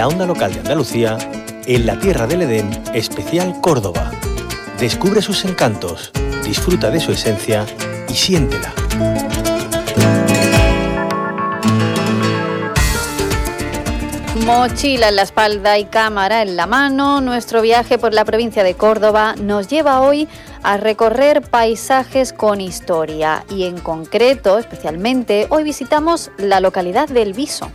la onda local de Andalucía, en la Tierra del Edén, especial Córdoba. Descubre sus encantos, disfruta de su esencia y siéntela. Mochila en la espalda y cámara en la mano, nuestro viaje por la provincia de Córdoba nos lleva hoy a recorrer paisajes con historia y en concreto, especialmente, hoy visitamos la localidad de El Viso.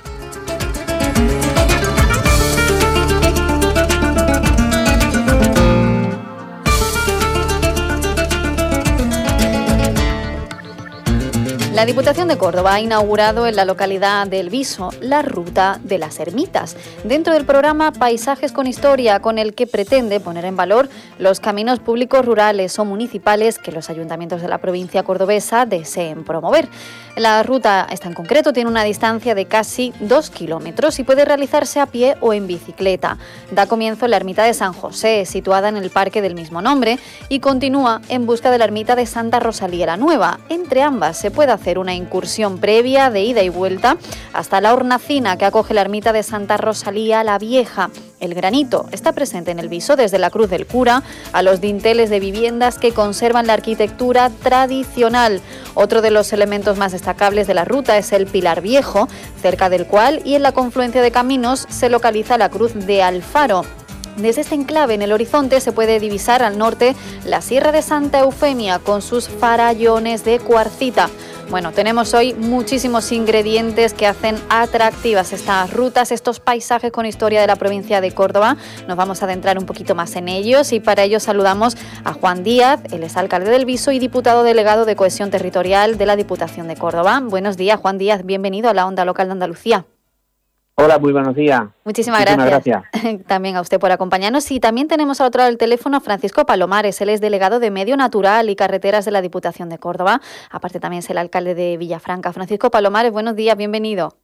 La Diputación de Córdoba ha inaugurado en la localidad de El Viso la Ruta de las Ermitas, dentro del programa Paisajes con Historia, con el que pretende poner en valor los caminos públicos rurales o municipales que los ayuntamientos de la provincia cordobesa deseen promover. La ruta, esta en concreto, tiene una distancia de casi 2 kilómetros y puede realizarse a pie o en bicicleta. Da comienzo en la ermita de San José, situada en el parque del mismo nombre, y continúa en busca de la ermita de Santa Rosalía la Nueva. Entre ambas se puede hacer una incursión previa de ida y vuelta hasta la hornacina que acoge la ermita de Santa Rosalía la Vieja. El granito está presente en El Viso desde la Cruz del Cura a los dinteles de viviendas que conservan la arquitectura tradicional. Otro de los elementos más destacables de la ruta es el Pilar Viejo, cerca del cual y en la confluencia de caminos se localiza la Cruz de Alfaro. Desde este enclave en el horizonte se puede divisar al norte la Sierra de Santa Eufemia con sus farallones de cuarcita. Bueno, tenemos hoy muchísimos ingredientes que hacen atractivas estas rutas, estos paisajes con historia de la provincia de Córdoba. Nos vamos a adentrar un poquito más en ellos y para ello saludamos a Juan Díaz, él es alcalde del Viso y diputado delegado de Cohesión Territorial de la Diputación de Córdoba. Buenos días, Juan Díaz, bienvenido a la Onda Local de Andalucía. Hola, muy buenos días. Muchísimas gracias. También a usted por acompañarnos. Y también tenemos al otro lado del teléfono a Francisco Palomares. Él es delegado de Medio Natural y Carreteras de la Diputación de Córdoba. Aparte también es el alcalde de Villafranca. Francisco Palomares, buenos días, bienvenido.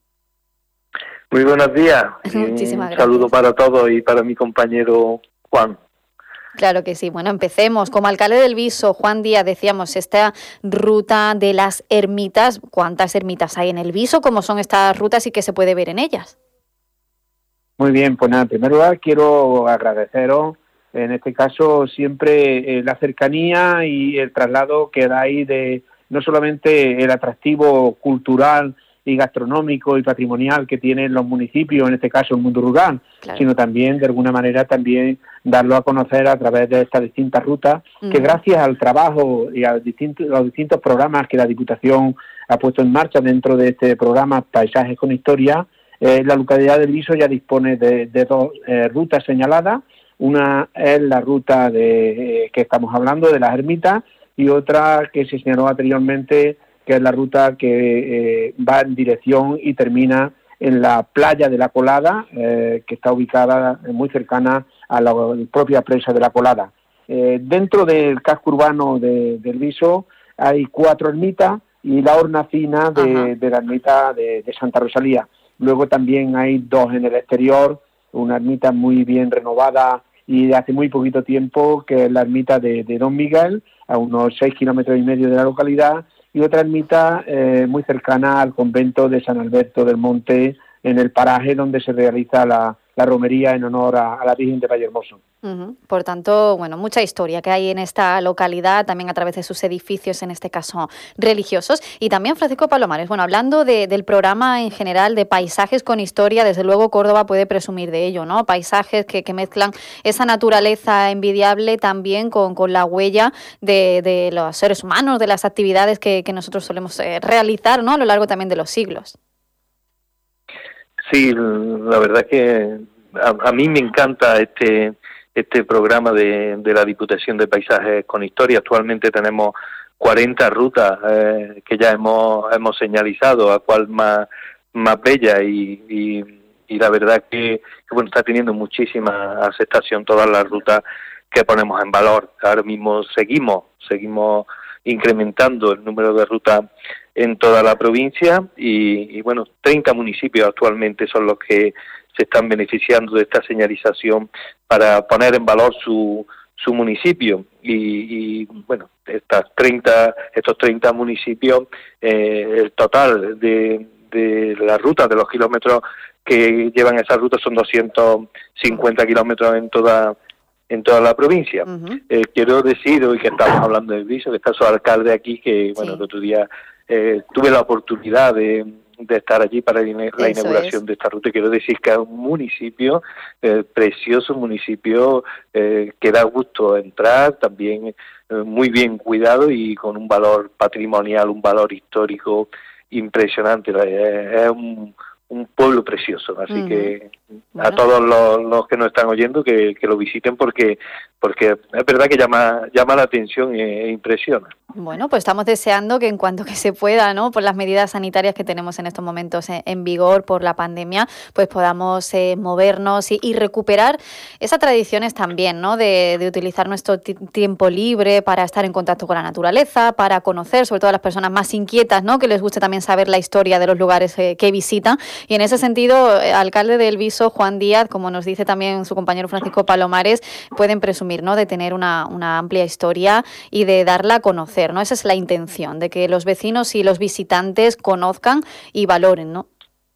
Muy buenos días. Muchísimas gracias. Un saludo para todos y para mi compañero Juan. Claro que sí. Bueno, empecemos. Como alcalde del Viso, Juan Díaz, decíamos, esta ruta de las ermitas, ¿cuántas ermitas hay en El Viso? ¿Cómo son estas rutas y qué se puede ver en ellas? Muy bien, pues nada, en primer lugar quiero agradeceros, en este caso, siempre la cercanía y el traslado que dais de no solamente el atractivo cultural y gastronómico y patrimonial que tienen los municipios, en este caso el mundo rural, claro, sino también, de alguna manera, también darlo a conocer a través de estas distintas rutas, que gracias al trabajo y a los distintos programas que la Diputación ha puesto en marcha dentro de este programa Paisajes con Historia, la localidad del Viso ya dispone de dos rutas señaladas. Una es la ruta que estamos hablando, de las ermitas, y otra que se señaló anteriormente, que es la ruta que va en dirección y termina en la playa de La Colada, que está ubicada muy cercana a la propia presa de La Colada. Dentro del casco urbano del Viso hay 4 ermitas y la hornacina de la ermita de Santa Rosalía. Luego también hay 2 en el exterior, una ermita muy bien renovada y de hace muy poquito tiempo, que es la ermita de Don Miguel, a unos 6,5 kilómetros de la localidad, y otra ermita muy cercana al convento de San Alberto del Monte, en el paraje donde se realiza la romería en honor a la Virgen de Vallehermoso. Por tanto, bueno, mucha historia que hay en esta localidad, también a través de sus edificios, en este caso religiosos. Y también, Francisco Palomares, bueno, hablando del programa en general de Paisajes con Historia, desde luego Córdoba puede presumir de ello, ¿no? Paisajes que mezclan esa naturaleza envidiable también con la huella de los seres humanos, de las actividades que nosotros solemos realizar, ¿no? A lo largo también de los siglos. Sí, la verdad que a mí me encanta este programa de la Diputación de Paisajes con Historia. Actualmente tenemos 40 rutas que ya hemos señalizado, a cual más bella y la verdad que bueno, está teniendo muchísima aceptación todas las rutas que ponemos en valor. Ahora mismo seguimos incrementando el número de rutas en toda la provincia y bueno, 30 municipios actualmente son los que se están beneficiando de esta señalización para poner en valor su municipio y bueno, estos 30 municipios, el total de la ruta, de los kilómetros que llevan esa ruta, son 250 kilómetros en toda la provincia. Quiero decir, hoy que estamos hablando del Viso, que está su alcalde aquí, que bueno, el otro día tuve la oportunidad de estar allí para la inauguración de esta ruta. Quiero decir que es un municipio precioso, un municipio que da gusto entrar, también muy bien cuidado y con un valor patrimonial, un valor histórico impresionante. Es un pueblo precioso, así que a todos los que nos están oyendo que lo visiten porque es verdad que llama la atención e impresiona. Bueno, pues estamos deseando que en cuanto que se pueda, ¿no?, por las medidas sanitarias que tenemos en estos momentos en vigor por la pandemia, pues podamos movernos y recuperar esas tradiciones también, ¿no?, de utilizar nuestro tiempo libre para estar en contacto con la naturaleza, para conocer, sobre todo a las personas más inquietas, ¿no?, que les guste también saber la historia de los lugares que visitan. Y en ese sentido, alcalde de El Viso, Juan Díaz, como nos dice también su compañero Francisco Palomares, pueden presumir, ¿no?, de tener una amplia historia y de darla a conocer, ¿no? Esa es la intención, de que los vecinos y los visitantes conozcan y valoren, ¿no?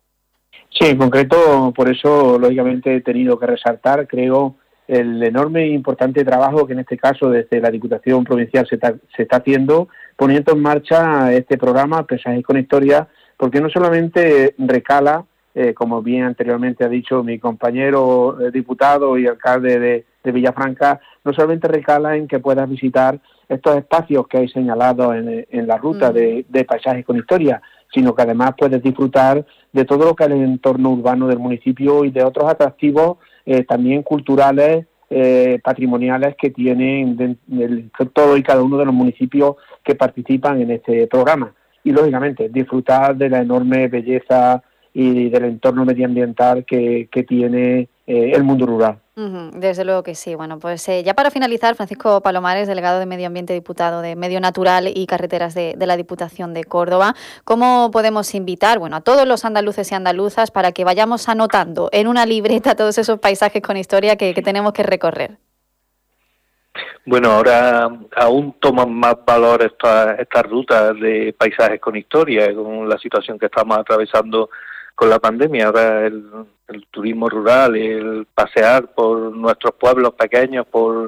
Sí, en concreto, por eso, lógicamente, he tenido que resaltar, creo, el enorme e importante trabajo que en este caso desde la Diputación Provincial se está haciendo, poniendo en marcha este programa, Paisajes con Historia, porque no solamente recala, como bien anteriormente ha dicho mi compañero diputado y alcalde de Villafranca, no solamente recala en que puedas visitar estos espacios que hay señalados en la ruta de Paisajes con Historia, sino que además puedes disfrutar de todo lo que es el entorno urbano del municipio y de otros atractivos también culturales, patrimoniales que tienen todo y cada uno de los municipios que participan en este programa. Y lógicamente disfrutar de la enorme belleza y del entorno medioambiental que tiene el mundo rural. Desde luego que sí. Bueno, pues ya para finalizar, Francisco Palomares, delegado de Medio Ambiente, diputado de Medio Natural y Carreteras de la Diputación de Córdoba, ¿cómo podemos invitar, bueno, a todos los andaluces y andaluzas para que vayamos anotando en una libreta todos esos paisajes con historia que tenemos que recorrer? Bueno, ahora aún toman más valor estas rutas de paisajes con historia, con la situación que estamos atravesando con la pandemia. Ahora el turismo rural, el pasear por nuestros pueblos pequeños, por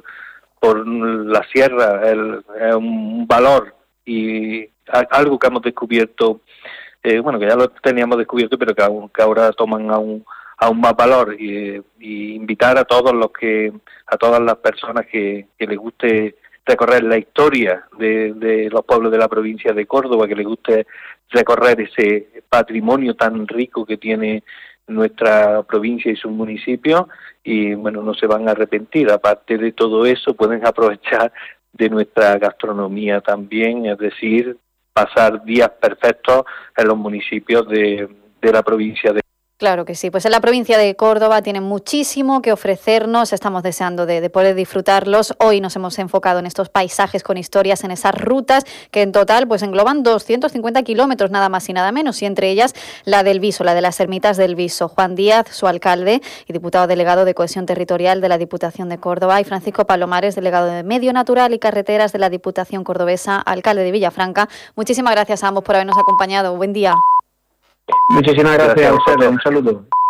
la sierra, es un valor y algo que hemos descubierto, bueno, que ya lo teníamos descubierto, pero que ahora toman aún más valor, y invitar a todas las personas que les guste recorrer la historia de los pueblos de la provincia de Córdoba, que les guste recorrer ese patrimonio tan rico que tiene nuestra provincia y sus municipios, y bueno, no se van a arrepentir. Aparte de todo eso, pueden aprovechar de nuestra gastronomía también, es decir, pasar días perfectos en los municipios de la provincia de Claro que sí, pues en la provincia de Córdoba tienen muchísimo que ofrecernos, estamos deseando de poder disfrutarlos. Hoy nos hemos enfocado en estos paisajes con historias, en esas rutas que en total pues engloban 250 kilómetros, nada más y nada menos, y entre ellas la del Viso, la de las ermitas del Viso. Juan Díaz, su alcalde y diputado delegado de Cohesión Territorial de la Diputación de Córdoba, y Francisco Palomares, delegado de Medio Natural y Carreteras de la Diputación Cordobesa, alcalde de Villafranca. Muchísimas gracias a ambos por habernos acompañado. Buen día. Muchísimas gracias a ustedes. Un saludo.